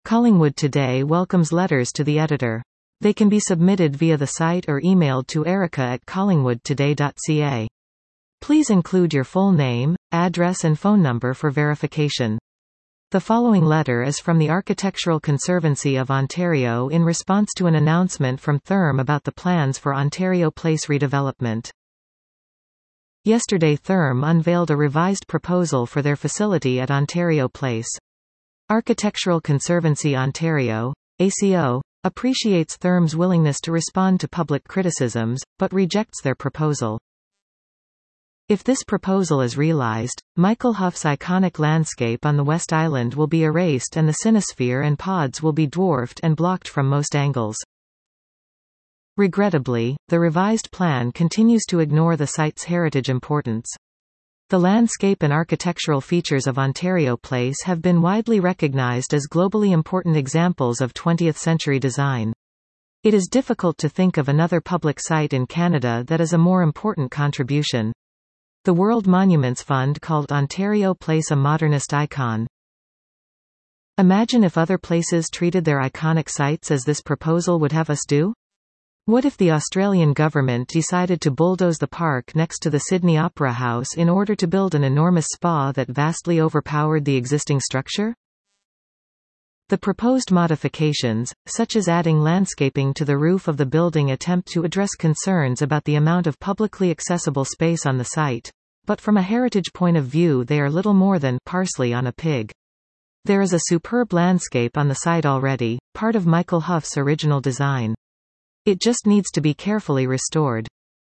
Collingwood Today welcomes letters to the editor. They can be submitted via the site or emailed to erica@collingwoodtoday.ca. Please include your full name, address and phone number for verification. The following letter is from the Architectural Conservancy of Ontario in response to an announcement from Therm about the plans for Ontario Place redevelopment. Yesterday Therm unveiled a revised proposal for their facility at Ontario Place. Architectural Conservancy Ontario, ACO, appreciates Therm's willingness to respond to public criticisms, but rejects their proposal. If this proposal is realized, Michael Hough's iconic landscape on the West Island will be erased and the Cinesphere and pods will be dwarfed and blocked from most angles. Regrettably, the revised plan continues to ignore the site's heritage importance. The landscape and architectural features of Ontario Place have been widely recognized as globally important examples of 20th-century design. It is difficult to think of another public site in Canada that is a more important contribution. The World Monuments Fund called Ontario Place a modernist icon. Imagine if other places treated their iconic sites as this proposal would have us do? What if the Australian government decided to bulldoze the park next to the Sydney Opera House in order to build an enormous spa that vastly overpowered the existing structure? The proposed modifications, such as adding landscaping to the roof of the building, attempt to address concerns about the amount of publicly accessible space on the site. But from a heritage point of view they are little more than parsley on a pig. There is a superb landscape on the site already, part of Michael Hough's original design. It just needs to be carefully restored.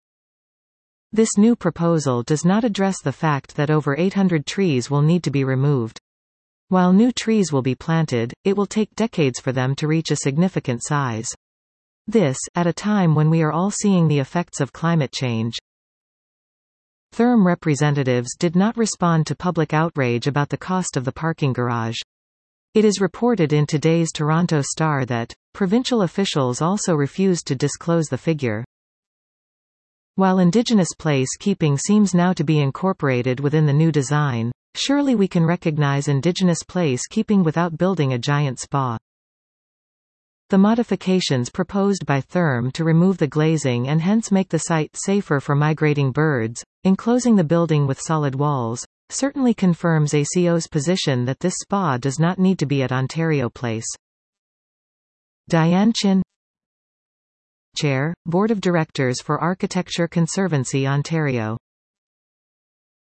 This new proposal does not address the fact that over 800 trees will need to be removed. While new trees will be planted, it will take decades for them to reach a significant size. This, at a time when we are all seeing the effects of climate change. Therm representatives did not respond to public outrage about the cost of the parking garage. It is reported in today's Toronto Star that provincial officials also refused to disclose the figure. While Indigenous place keeping seems now to be incorporated within the new design, surely we can recognize Indigenous place keeping without building a giant spa. The modifications proposed by Therm to remove the glazing and hence make the site safer for migrating birds, enclosing the building with solid walls, certainly confirms ACO's position that this spa does not need to be at Ontario Place. Diane Chin, Chair, Board of Directors for Architecture Conservancy Ontario.